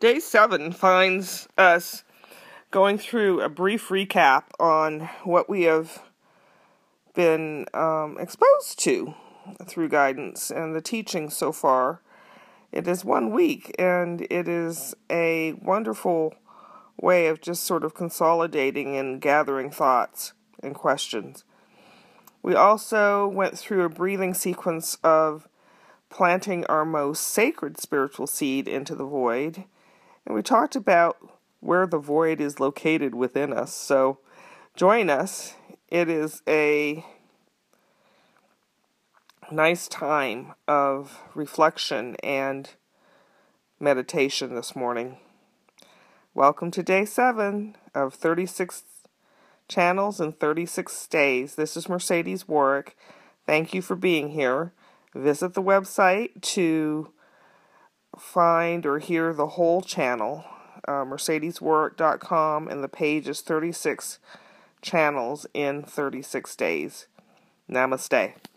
Day 7 finds us going through a brief recap on what we have been exposed to through guidance and the teaching so far. It is 1 week, and it is a wonderful way of just sort of consolidating and gathering thoughts and questions. We also went through a breathing sequence of planting our most sacred spiritual seed into the void, and we talked about where the void is located within us. So join us. It is a nice time of reflection and meditation this morning. Welcome to Day 7 of 36 channels and 36 days. This is Mercedes Warwick. Thank you for being here. Visit the website to find or hear the whole channel, mercedeswarwick.com, and the page is 36 channels in 36 days. Namaste.